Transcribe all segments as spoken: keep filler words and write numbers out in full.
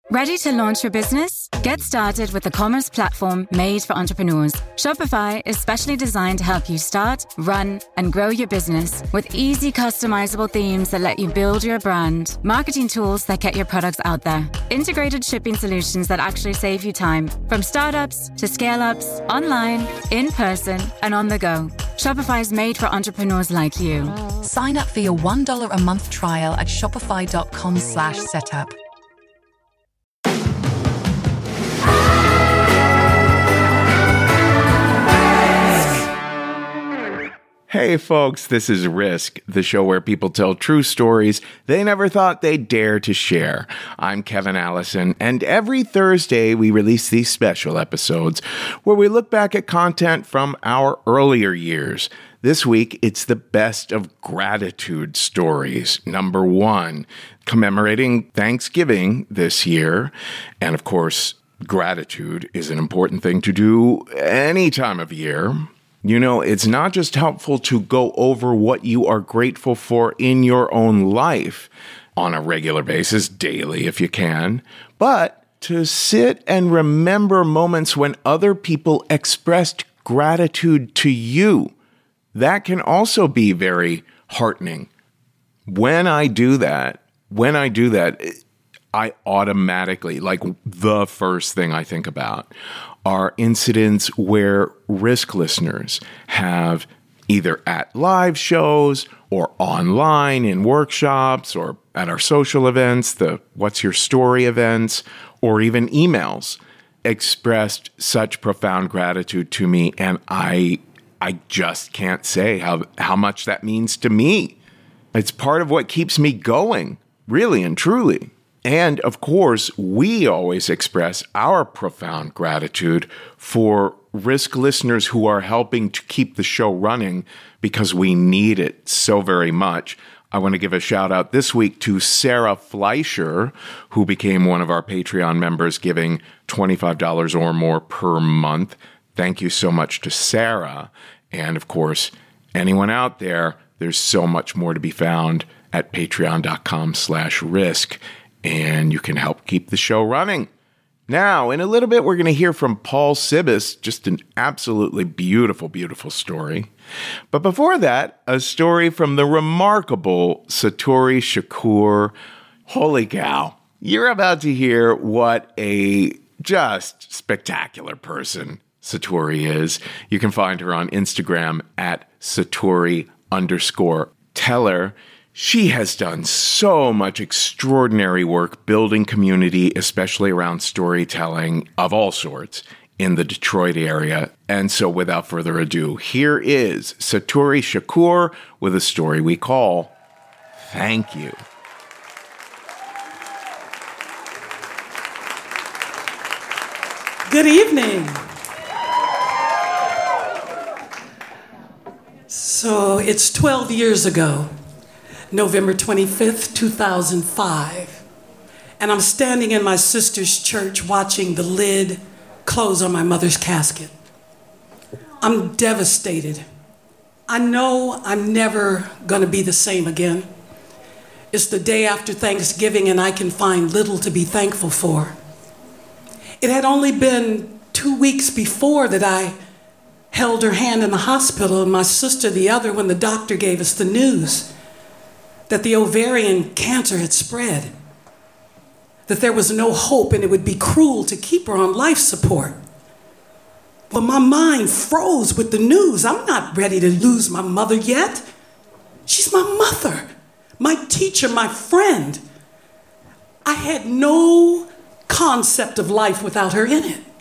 Ready to launch your business? Get started with the commerce platform made for entrepreneurs. Shopify is specially designed to help you start, run, and grow your business with easy customizable themes that let you build your brand, marketing tools that get your products out there, integrated shipping solutions that actually save you time, from startups to scale-ups, online, in person, and on the go. Shopify is made for entrepreneurs like you. Sign up for your one dollar a month trial at shopify.com slash setup. Hey folks, this is Risk, the show where people tell true stories they never thought they'd dare to share. I'm Kevin Allison, and every Thursday we release these special episodes where we look back at content from our earlier years. This week, it's the best of gratitude stories. Number one, commemorating Thanksgiving this year. And of course, gratitude is an important thing to do any time of year. You know, it's not just helpful to go over what you are grateful for in your own life on a regular basis, daily if you can, but to sit and remember moments when other people expressed gratitude to you. That can also be very heartening. When I do that, when I do that, I automatically, like the first thing I think about are incidents where Risk listeners have either at live shows or online in workshops or at our social events, the What's Your Story events, or even emails, expressed such profound gratitude to me. And I I just can't say how, how much that means to me. It's part of what keeps me going, really and truly. And of course, we always express our profound gratitude for Risk listeners who are helping to keep the show running because we need it so very much. I want to give a shout out this week to Sarah Fleischer, who became one of our Patreon members, giving twenty-five dollars or more per month. Thank you so much to Sarah. And of course, anyone out there, there's so much more to be found at patreon.com slash risk. And you can help keep the show running. Now, in a little bit, we're going to hear from Paul Sibis, just an absolutely beautiful, beautiful story. But before that, a story from the remarkable Satori Shakur. Holy cow. You're about to hear what a just spectacular person Satori is. You can find her on Instagram at Satori underscore teller. She has done so much extraordinary work building community, especially around storytelling of all sorts in the Detroit area. And so without further ado, here is Satori Shakur with a story we call Thank You. Good evening. So it's twelve years ago. November twenty-fifth, two thousand five. And I'm standing in my sister's church watching the lid close on my mother's casket. I'm devastated. I know I'm never gonna be the same again. It's the day after Thanksgiving and I can find little to be thankful for. It had only been two weeks before that I held her hand in the hospital and my sister the other when the doctor gave us the news that the ovarian cancer had spread, that there was no hope and it would be cruel to keep her on life support. But my mind froze with the news. I'm not ready to lose my mother yet. She's my mother, my teacher, my friend. I had no concept of life without her in it.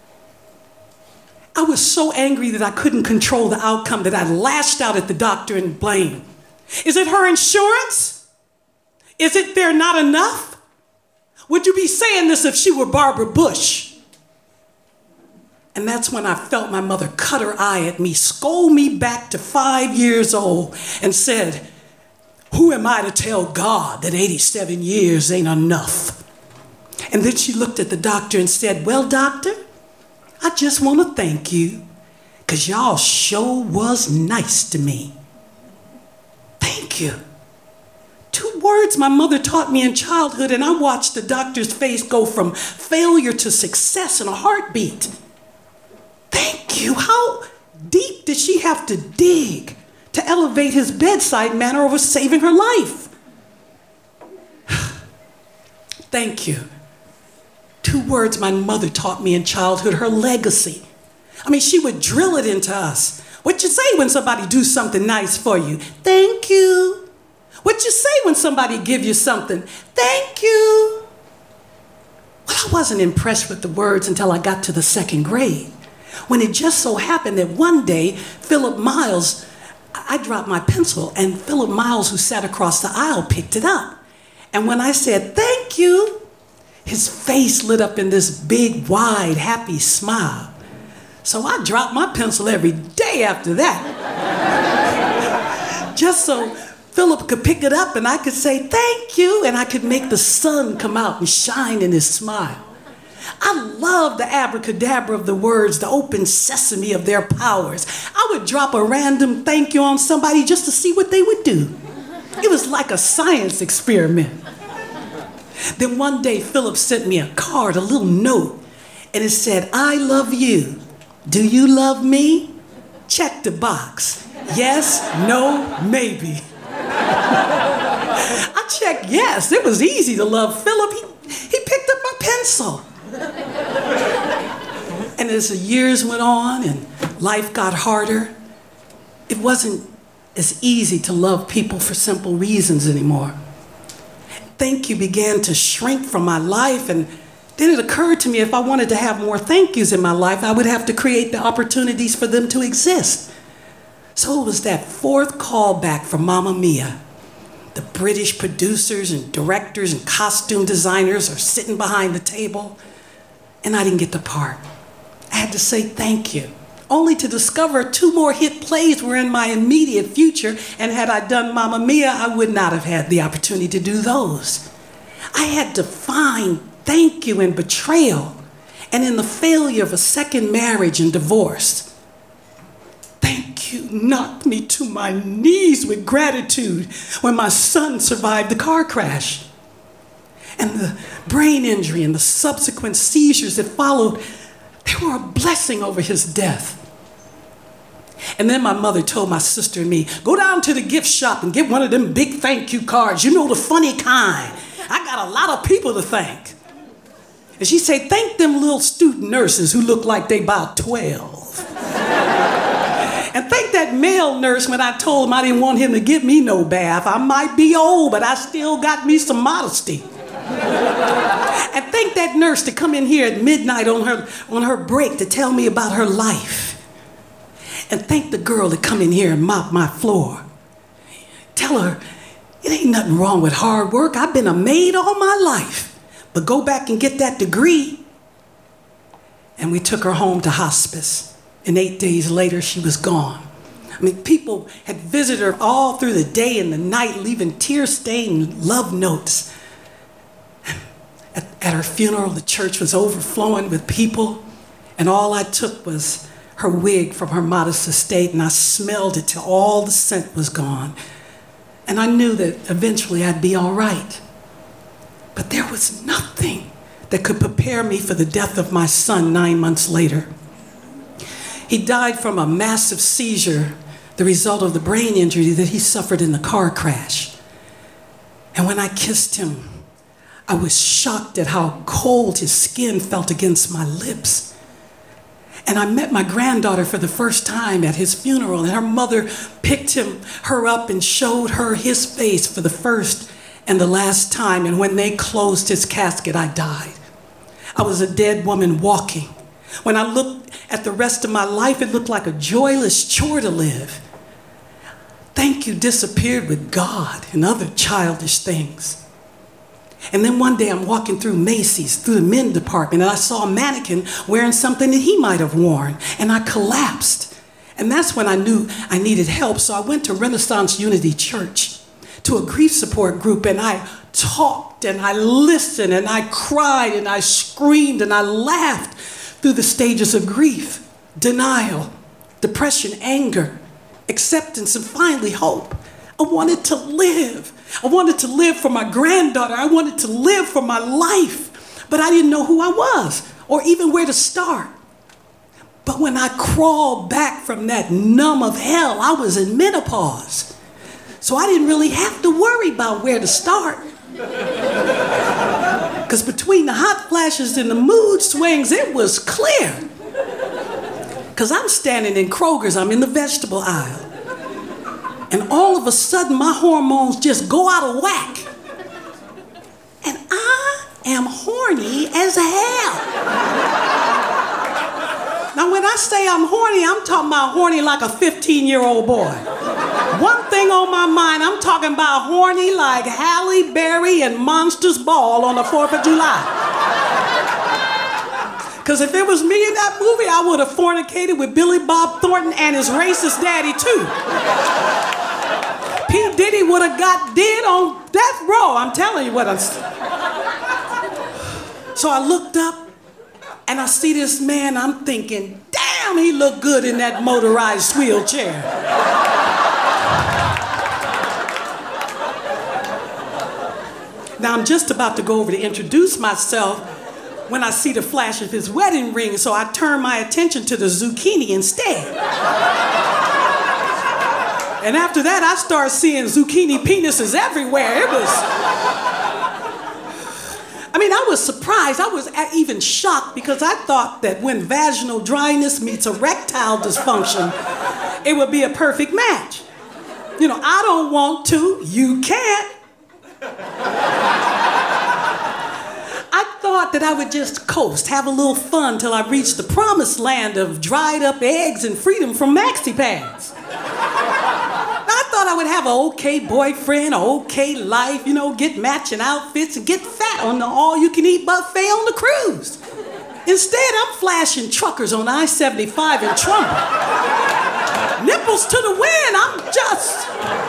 I was so angry that I couldn't control the outcome that I lashed out at the doctor in blame. Is it her insurance? Is it there not enough? Would you be saying this if she were Barbara Bush? And that's when I felt my mother cut her eye at me, scold me back to five years old, and said, who am I to tell God that eighty-seven years ain't enough? And then she looked at the doctor and said, well, doctor, I just want to thank you, because y'all sure was nice to me. Thank you. Two words words my mother taught me in childhood, and I watched the doctor's face go from failure to success in a heartbeat. Thank you. How deep did she have to dig to elevate his bedside manner over saving her life? Thank you. Two words my mother taught me in childhood, her legacy. I mean, she would drill it into us. What you say when somebody do something nice for you? Thank you. What you say when somebody give you something? Thank you. Well, I wasn't impressed with the words until I got to the second grade, when it just so happened that one day, Philip Miles, I dropped my pencil, and Philip Miles, who sat across the aisle, picked it up. And when I said, thank you, his face lit up in this big, wide, happy smile. So I dropped my pencil every day after that. Just so Philip could pick it up and I could say, thank you, and I could make the sun come out and shine in his smile. I love the abracadabra of the words, the open sesame of their powers. I would drop a random thank you on somebody just to see what they would do. It was like a science experiment. Then one day, Philip sent me a card, a little note, and it said, I love you. Do you love me? Check the box. Yes, no, maybe. I checked yes. It was easy to love Philip. He, he picked up my pencil. And as the years went on and life got harder, it wasn't as easy to love people for simple reasons anymore. Thank you began to shrink from my life, and then it occurred to me if I wanted to have more thank yous in my life, I would have to create the opportunities for them to exist. So it was that fourth call back from Mamma Mia. The British producers and directors and costume designers are sitting behind the table, and I didn't get the part. I had to say thank you, only to discover two more hit plays were in my immediate future, and had I done Mamma Mia, I would not have had the opportunity to do those. I had to find thank you in betrayal and in the failure of a second marriage and divorce. Thank you knocked me to my knees with gratitude when my son survived the car crash. And the brain injury and the subsequent seizures that followed, they were a blessing over his death. And then my mother told my sister and me, go down to the gift shop and get one of them big thank you cards. You know, the funny kind. I got a lot of people to thank. And she said, thank them little student nurses who look like they about twelve. And thank that male nurse when I told him I didn't want him to give me no bath. I might be old, but I still got me some modesty. And thank that nurse to come in here at midnight on her, on her break to tell me about her life. And thank the girl to come in here and mop my floor. Tell her, it ain't nothing wrong with hard work. I've been a maid all my life. But go back and get that degree. And we took her home to hospice. And eight days later, she was gone. I mean, people had visited her all through the day and the night, leaving tear-stained love notes. At, at her funeral, the church was overflowing with people. And all I took was her wig from her modest estate, and I smelled it till all the scent was gone. And I knew that eventually I'd be all right. But there was nothing that could prepare me for the death of my son nine months later. He died from a massive seizure, the result of the brain injury that he suffered in the car crash. And when I kissed him, I was shocked at how cold his skin felt against my lips. And I met my granddaughter for the first time at his funeral, and her mother picked him, her up and showed her his face for the first and the last time. And when they closed his casket, I died. I was a dead woman walking. When I looked at the rest of my life, it looked like a joyless chore to live. Thank you disappeared with God and other childish things. And then one day I'm walking through Macy's, through the men's department, and I saw a mannequin wearing something that he might have worn, and I collapsed. And that's when I knew I needed help, so I went to Renaissance Unity Church, to a grief support group, and I talked, and I listened, and I cried, and I screamed, and I laughed through the stages of grief, denial, depression, anger, acceptance, and finally hope. I wanted to live. I wanted to live for my granddaughter. I wanted to live for my life, but I didn't know who I was or even where to start. But when I crawled back from that numb of hell, I was in menopause. So I didn't really have to worry about where to start. Because between the hot flashes and the mood swings, it was clear. Because I'm standing in Kroger's, I'm in the vegetable aisle. And all of a sudden, my hormones just go out of whack. And I am horny as hell. Now, when I say I'm horny, I'm talking about horny like a fifteen-year-old boy. One thing on my mind, I'm talking about horny like Halle Berry and Monsters Ball on the fourth of July. Because if it was me in that movie, I would have fornicated with Billy Bob Thornton and his racist daddy, too. P. Diddy would have got dead on death row. I'm telling you what I'm saying. So I looked up, and I see this man, I'm thinking, damn, he looked good in that motorized wheelchair. Now, I'm just about to go over to introduce myself when I see the flash of his wedding ring, so I turn my attention to the zucchini instead. And after that, I start seeing zucchini penises everywhere. It was... I mean, I was surprised. I was even shocked because I thought that when vaginal dryness meets erectile dysfunction, it would be a perfect match. You know, I don't want to, you can't. I thought that I would just coast, have a little fun till I reached the promised land of dried up eggs and freedom from maxi pads. I thought I would have an okay boyfriend, an okay life, you know, get matching outfits and get fat on the all-you-can-eat buffet on the cruise. Instead, I'm flashing truckers on I seventy-five in Trumbull. Nipples to the wind, I'm just...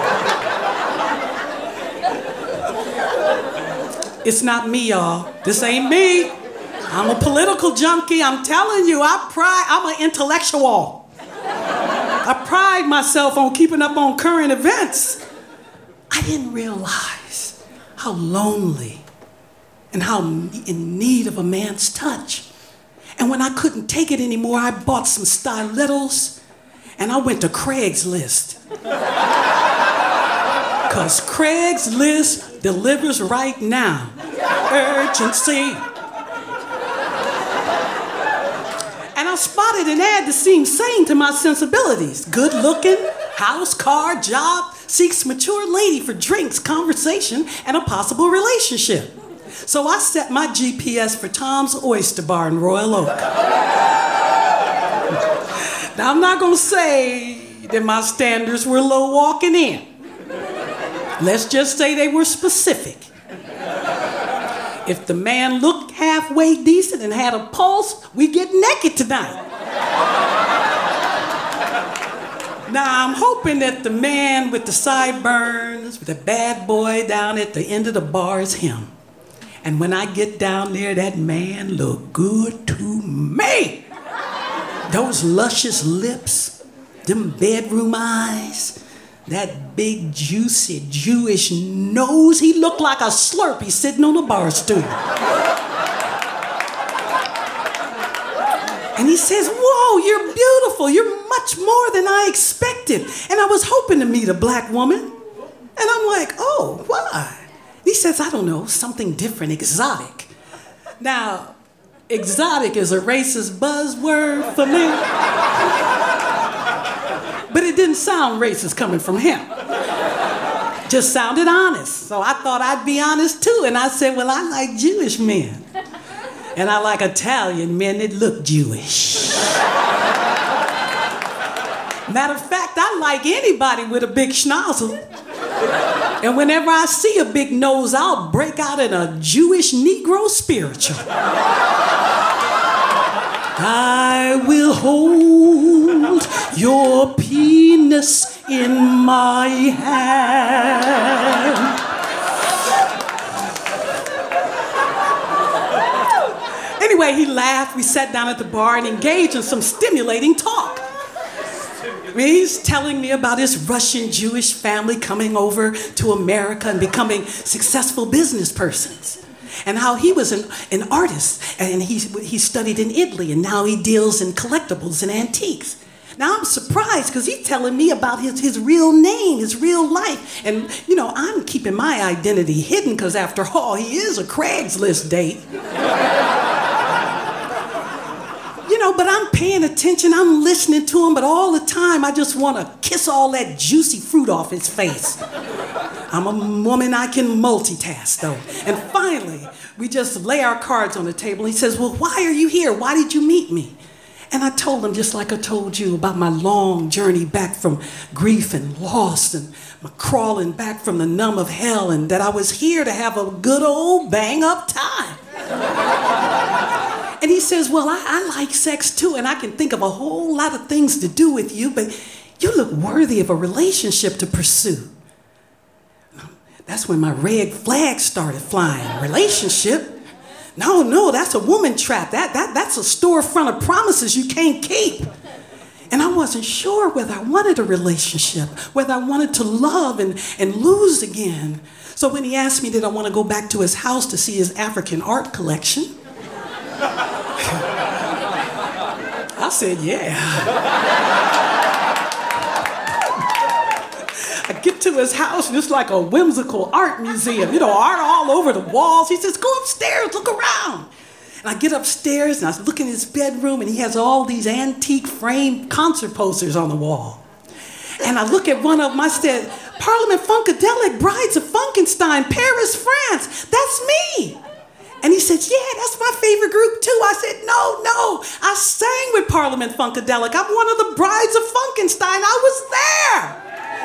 It's not me, y'all. This ain't me. I'm a political junkie. I'm telling you, I pride, I'm an intellectual. I pride myself on keeping up on current events. I didn't realize how lonely and how in need of a man's touch. And when I couldn't take it anymore, I bought some stilettos and I went to Craigslist. Because Craigslist delivers right now. Urgency. And I spotted an ad that seemed sane to my sensibilities. Good looking, house, car, job, seeks mature lady for drinks, conversation, and a possible relationship. So I set my G P S for Tom's Oyster Bar in Royal Oak. Now, I'm not gonna say that my standards were low walking in. Let's just say they were specific. If the man looked halfway decent and had a pulse, we get naked tonight. Now, I'm hoping that the man with the sideburns, with the bad boy down at the end of the bar is him. And when I get down there, that man look good to me. Those luscious lips, them bedroom eyes, that big, juicy, Jewish nose, he looked like a Slurpee sitting on a bar stool. And he says, whoa, you're beautiful. You're much more than I expected. And I was hoping to meet a black woman. And I'm like, oh, why? He says, I don't know, something different, exotic. Now, exotic is a racist buzzword for me. But it didn't sound racist coming from him. Just sounded honest. So I thought I'd be honest too. And I said, well, I like Jewish men. And I like Italian men that look Jewish. Matter of fact, I like anybody with a big schnozzle. And whenever I see a big nose, I'll break out in a Jewish Negro spiritual. I will hold your penis in my hand. Anyway, he laughed. We sat down at the bar and engaged in some stimulating talk. I mean, he's telling me about his Russian Jewish family coming over to America and becoming successful business persons. And how he was an, an artist, and he, he studied in Italy, and now he deals in collectibles and antiques. Now I'm surprised because he's telling me about his, his real name, his real life. And, you know, I'm keeping my identity hidden because, after all, he is a Craigslist date. You know, but I'm paying attention, I'm listening to him, but all the time I just want to kiss all that juicy fruit off his face. I'm a woman, I can multitask, though. And finally, we just lay our cards on the table. He says, well, why are you here? Why did you meet me? And I told him, just like I told you, about my long journey back from grief and loss and my crawling back from the numb of hell, and that I was here to have a good old bang-up time. And he says, well, I, I like sex too, and I can think of a whole lot of things to do with you, but you look worthy of a relationship to pursue. That's when my red flag started flying. Relationship? No, no, that's a woman trap. That, that, that's a storefront of promises you can't keep. And I wasn't sure whether I wanted a relationship, whether I wanted to love and, and lose again. So when he asked me, did I want to go back to his house to see his African art collection? I said, yeah. I get to his house and it's like a whimsical art museum, you know, art all over the walls. He says, go upstairs, look around. And I get upstairs and I look in his bedroom and he has all these antique framed concert posters on the wall. And I look at one of them, I said, Parliament Funkadelic, Brides of Funkenstein, Paris, France, that's me. And he said, yeah, that's my favorite group too. I said, no, no, I sang with Parliament Funkadelic. I'm one of the Brides of Funkenstein. I was there.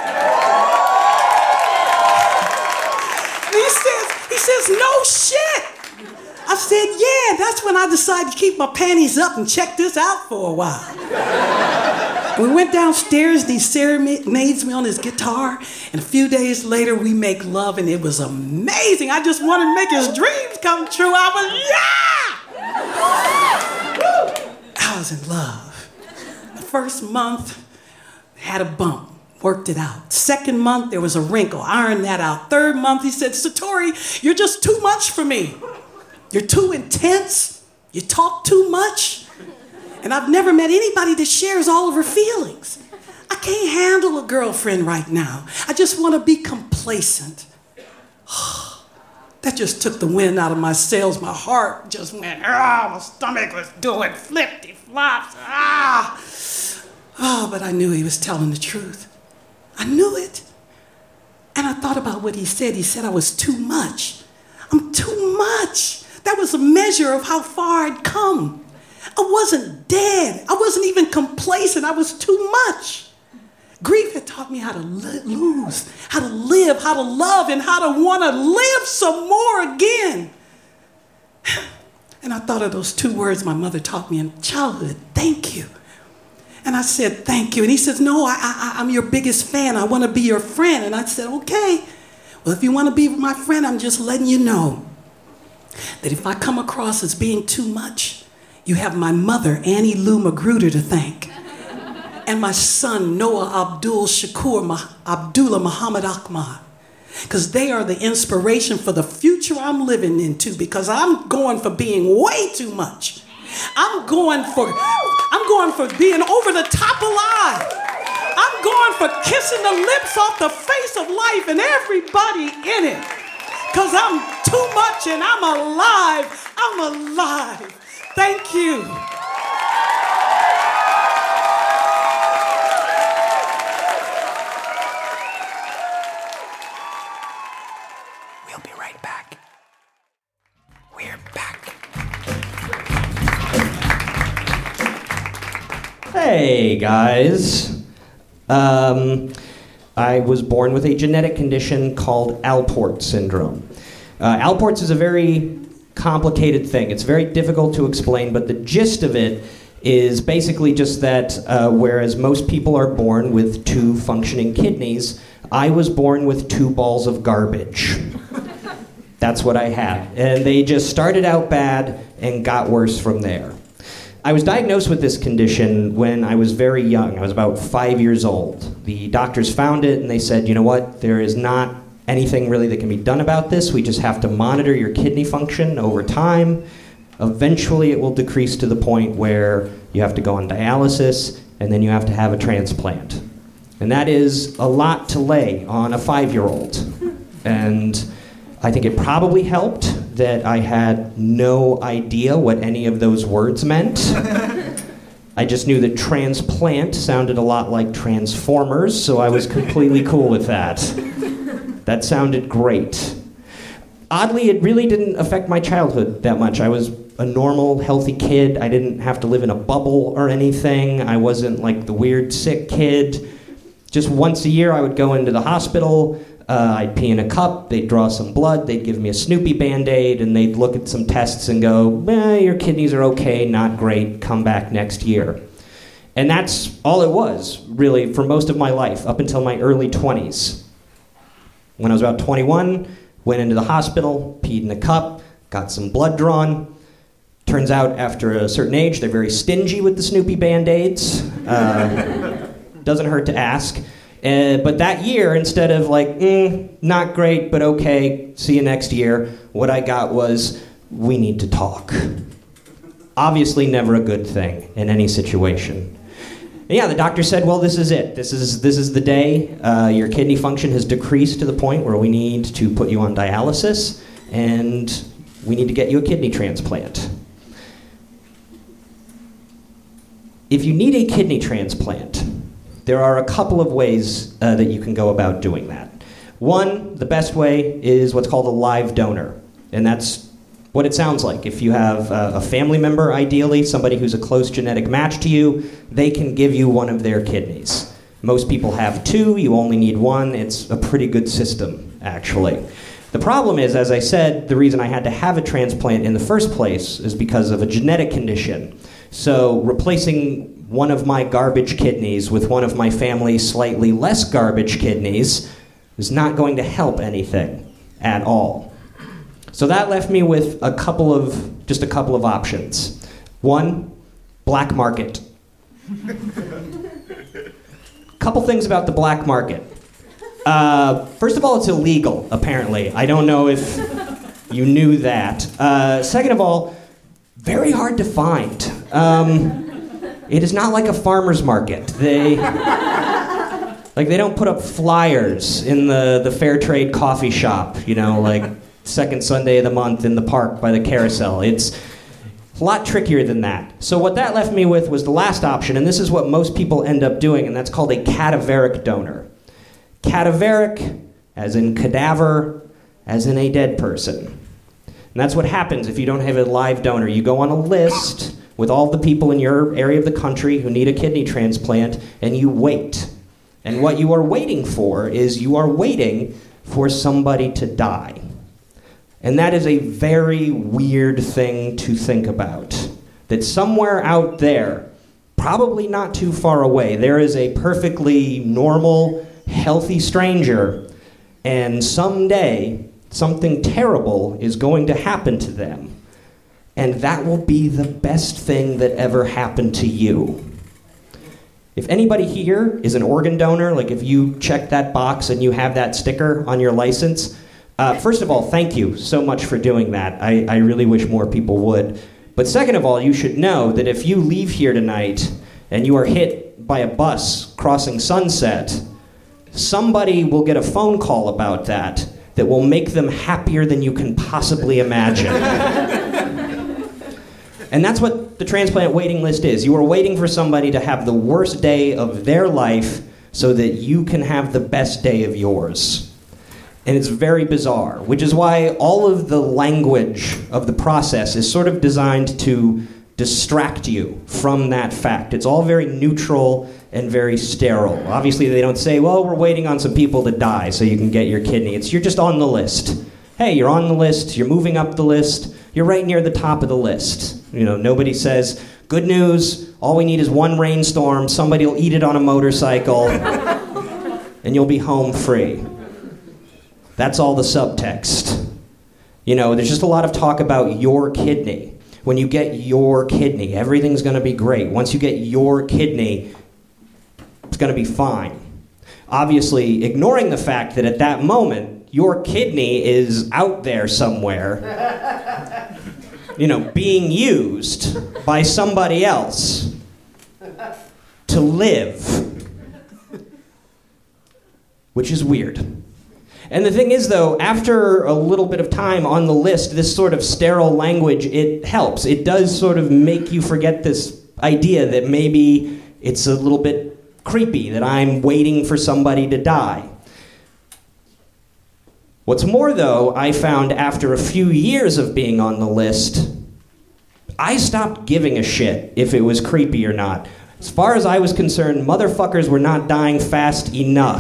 And he says, he says, no shit. I said, yeah, that's when I decided to keep my panties up and check this out for a while. We went downstairs and he serenades me on his guitar, and a few days later we make love, and it was amazing. I just wanted to make his dreams come true. I was, yeah! I was in love. The first month, had a bump, worked it out. Second month, there was a wrinkle, ironed that out. Third month, he said, Satori, you're just too much for me. You're too intense, you talk too much, and I've never met anybody that shares all of her feelings. I can't handle a girlfriend right now. I just want to be complacent. That just took the wind out of my sails. My heart just went, ah, my stomach was doing flippy flops, ah. Oh, but I knew he was telling the truth. I knew it. And I thought about what he said. He said I was too much. I'm too much. That was a measure of how far I'd come. I wasn't dead. I wasn't even complacent. I was too much. Grief had taught me how to li- lose, how to live, how to love, and how to want to live some more again. And I thought of those two words my mother taught me in childhood, thank you. And I said, thank you. And he says, no, I, I, I'm your biggest fan. I want to be your friend. And I said, okay. Well, if you want to be my friend, I'm just letting you know that if I come across as being too much, you have my mother, Annie Lou Magruder, to thank, and my son, Noah Abdul Shakur Mah- Abdullah Muhammad Ahmad, because they are the inspiration for the future I'm living into, because I'm going for being way too much. I'm going for, I'm going for being over the top alive. I'm going for kissing the lips off the face of life and everybody in it. Because I'm too much and I'm alive. I'm alive. Thank you. We'll be right back. We're back. Hey, guys. Um... I was born with a genetic condition called Alport syndrome. Uh, Alport's is a very complicated thing. It's very difficult to explain, but the gist of it is basically just that uh, whereas most people are born with two functioning kidneys, I was born with two balls of garbage. That's what I had. And they just started out bad and got worse from there. I was diagnosed with this condition when I was very young. I was about five years old. The doctors found it and they said, you know what, there is not anything really that can be done about this. We just have to monitor your kidney function over time. Eventually it will decrease to the point where you have to go on dialysis and then you have to have a transplant. And that is a lot to lay on a five-year-old. And I think it probably helped that I had no idea what any of those words meant. I just knew that transplant sounded a lot like Transformers, so I was completely cool with that. That sounded great. Oddly, it really didn't affect my childhood that much. I was a normal, healthy kid. I didn't have to live in a bubble or anything. I wasn't like the weird, sick kid. Just once a year, I would go into the hospital. Uh, I'd pee in a cup. They'd draw some blood. They'd give me a Snoopy Band-Aid, and they'd look at some tests and go, eh, your kidneys are okay, not great. Come back next year. And that's all it was, really, for most of my life, up until my early twenties. When I was about twenty-one, went into the hospital, peed in a cup, got some blood drawn. Turns out, after a certain age, they're very stingy with the Snoopy Band-Aids. Uh, doesn't hurt to ask. Uh, but that year, instead of like, mm, not great, but okay, see you next year, what I got was, we need to talk. Obviously never a good thing in any situation. And yeah, the doctor said, well, this is it. This is this is the day. Uh, your kidney function has decreased to the point where we need to put you on dialysis, and we need to get you a kidney transplant. If you need a kidney transplant, there are a couple of ways uh, that you can go about doing that. One, the best way is what's called a live donor, and that's what it sounds like. If you have uh, a family member, ideally, somebody who's a close genetic match to you, they can give you one of their kidneys. Most people have two, you only need one. It's a pretty good system, actually. The problem is, as I said, the reason I had to have a transplant in the first place is because of a genetic condition. So replacing one of my garbage kidneys with one of my family's slightly less garbage kidneys is not going to help anything at all. So that left me with a couple of, just a couple of options. One, black market. Couple things about the black market. Uh, first of all, it's illegal, apparently. I don't know if you knew that. Uh, second of all, very hard to find. Um, it is not like a farmer's market. They, like, they don't put up flyers in the, the fair trade coffee shop, you know, like second Sunday of the month in the park by the carousel. It's a lot trickier than that. So what that left me with was the last option, and this is what most people end up doing, and that's called a cadaveric donor. Cadaveric, as in cadaver, as in a dead person. And that's what happens if you don't have a live donor. You go on a list with all the people in your area of the country who need a kidney transplant, and you wait. And what you are waiting for is you are waiting for somebody to die. And that is a very weird thing to think about. That somewhere out there, probably not too far away, there is a perfectly normal, healthy stranger, and someday something terrible is going to happen to them. And that will be the best thing that ever happened to you. If anybody here is an organ donor, like if you check that box and you have that sticker on your license, uh, first of all, thank you so much for doing that. I, I really wish more people would. But second of all, you should know that if you leave here tonight and you are hit by a bus crossing Sunset, somebody will get a phone call about that that will make them happier than you can possibly imagine. And that's what the transplant waiting list is. You are waiting for somebody to have the worst day of their life so that you can have the best day of yours. And it's very bizarre, which is why all of the language of the process is sort of designed to distract you from that fact. It's all very neutral and very sterile. Obviously, they don't say, well, we're waiting on some people to die so you can get your kidney. It's you're just on the list. Hey, you're on the list, you're moving up the list, you're right near the top of the list. You know, nobody says, good news, all we need is one rainstorm, somebody will eat it on a motorcycle, and you'll be home free. That's all the subtext. You know, there's just a lot of talk about your kidney, when you get your kidney, everything's going to be great. Once you get your kidney, it's going to be fine. Obviously, ignoring the fact that at that moment, your kidney is out there somewhere, you know, being used by somebody else to live, which is weird. And the thing is, though, after a little bit of time on the list, this sort of sterile language, it helps. It does sort of make you forget this idea that maybe it's a little bit creepy, that I'm waiting for somebody to die. What's more, though, I found after a few years of being on the list, I stopped giving a shit if it was creepy or not. As far as I was concerned, motherfuckers were not dying fast enough.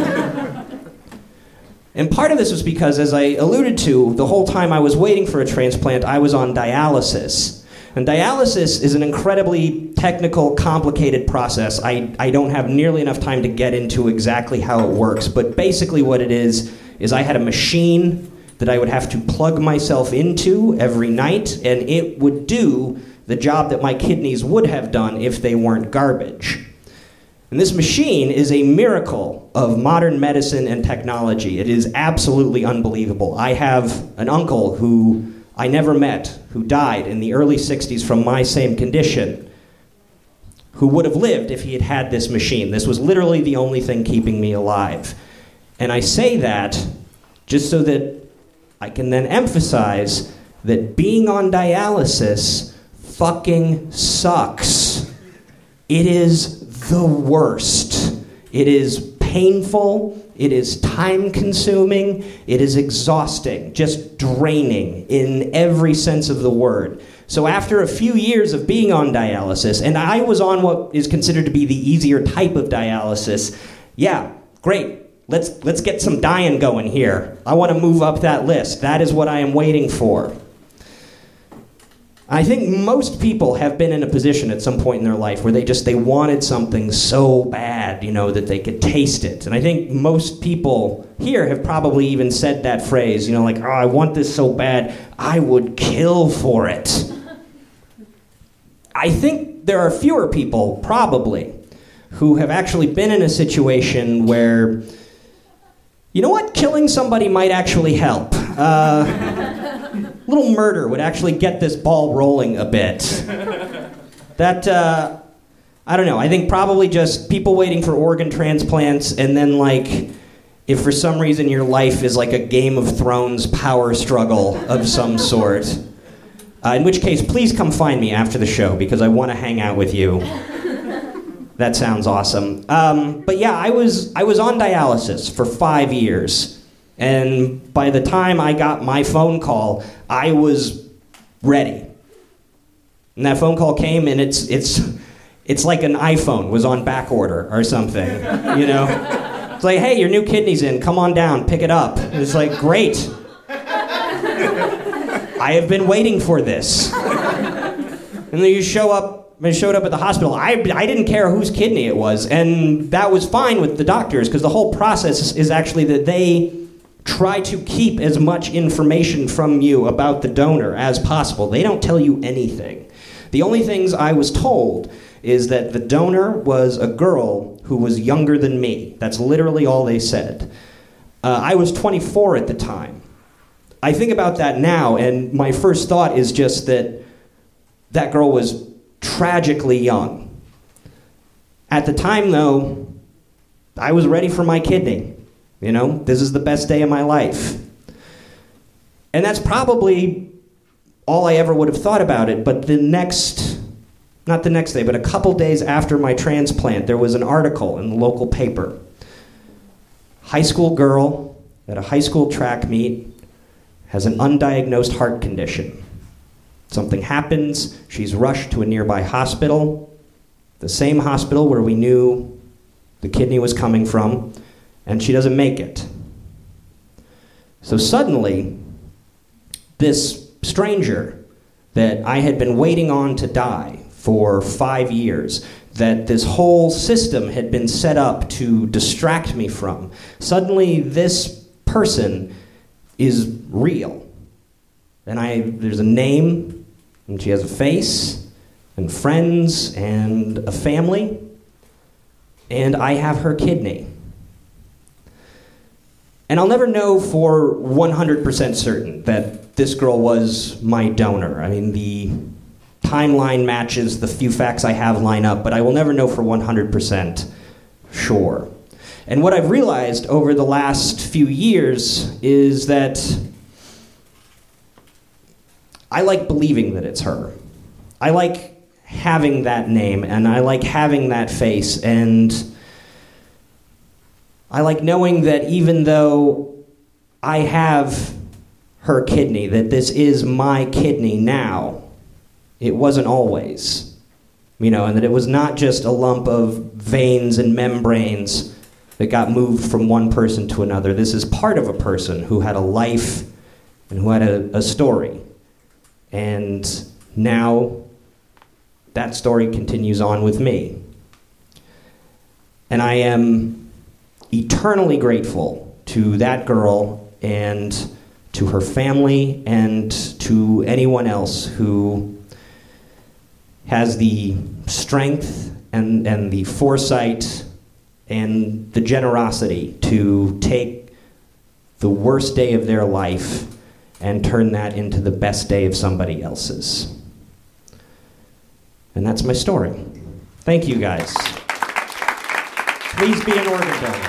And part of this was because, as I alluded to, the whole time I was waiting for a transplant, I was on dialysis. And dialysis is an incredibly technical, complicated process. I, I don't have nearly enough time to get into exactly how it works, but basically what it is, is I had a machine that I would have to plug myself into every night, and it would do the job that my kidneys would have done if they weren't garbage. And this machine is a miracle of modern medicine and technology. It is absolutely unbelievable. I have an uncle who I never met, who died in the early sixties from my same condition, who would have lived if he had had this machine. This was literally the only thing keeping me alive. And I say that just so that I can then emphasize that being on dialysis fucking sucks. It is the worst. It is painful. It is time-consuming. It is exhausting, just draining in every sense of the word. So after a few years of being on dialysis, and I was on what is considered to be the easier type of dialysis, yeah, great. Let's let's get some dying going here. I want to move up that list. That is what I am waiting for. I think most people have been in a position at some point in their life where they just, they wanted something so bad, you know, that they could taste it. And I think most people here have probably even said that phrase, you know, like, oh, I want this so bad, I would kill for it. I think there are fewer people, probably, who have actually been in a situation where, you know what, killing somebody might actually help. Uh... little murder would actually get this ball rolling a bit. That, uh, I don't know, I think probably just people waiting for organ transplants, and then, like, if for some reason your life is like a Game of Thrones power struggle of some sort. Uh, in which case, please come find me after the show, because I want to hang out with you. That sounds awesome. Um, but yeah, I was I was on dialysis for five years. And by the time I got my phone call, I was ready. And that phone call came, and it's it's it's like an iPhone was on back order or something, you know? It's like, hey, your new kidney's in, come on down, pick it up. And it's like, great. I have been waiting for this. And then you show up, I showed up at the hospital. I, I didn't care whose kidney it was, and that was fine with the doctors, because the whole process is actually that they try to keep as much information from you about the donor as possible. They don't tell you anything. The only things I was told is that the donor was a girl who was younger than me. That's literally all they said. Uh, I was twenty-four at the time. I think about that now, and my first thought is just that that girl was tragically young. At the time, though, I was ready for my kidney. You know, this is the best day of my life. And that's probably all I ever would have thought about it, but the next, not the next day, but a couple days after my transplant, there was an article in the local paper. High school girl at a high school track meet has an undiagnosed heart condition. Something happens, she's rushed to a nearby hospital, the same hospital where we knew the kidney was coming from, and she doesn't make it. So suddenly, this stranger that I had been waiting on to die for five years, that this whole system had been set up to distract me from, suddenly this person is real. And I, there's a name, And she has a face, and friends, and a family. And I have her kidney. And I'll never know for one hundred percent certain that this girl was my donor. I mean, the timeline matches the few facts I have line up, but I will never know for one hundred percent sure. And what I've realized over the last few years is that I like believing that it's her. I like having that name, and I like having that face, and I like knowing that even though I have her kidney, that this is my kidney now, it wasn't always. You know, and that it was not just a lump of veins and membranes that got moved from one person to another. This is part of a person who had a life and who had a, a story. And now that story continues on with me. And I am eternally grateful to that girl and to her family and to anyone else who has the strength and, and the foresight and the generosity to take the worst day of their life and turn that into the best day of somebody else's. And that's my story. Thank you, guys. Please be an organ donor.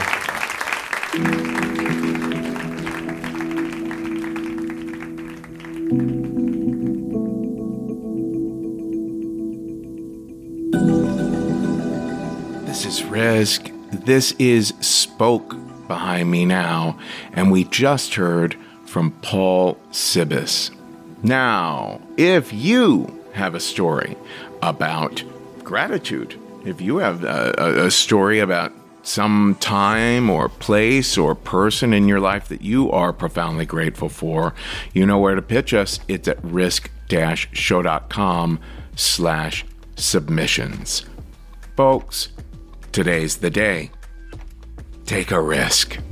This is Risk. This is Spoke behind me now, and we just heard from Paul Sibis. Now, if you have a story about gratitude, if you have a, a, a story about some time or place or person in your life that you are profoundly grateful for, you know where to pitch us. It's at risk-show.com slash submissions. Folks, today's the day. Take a risk.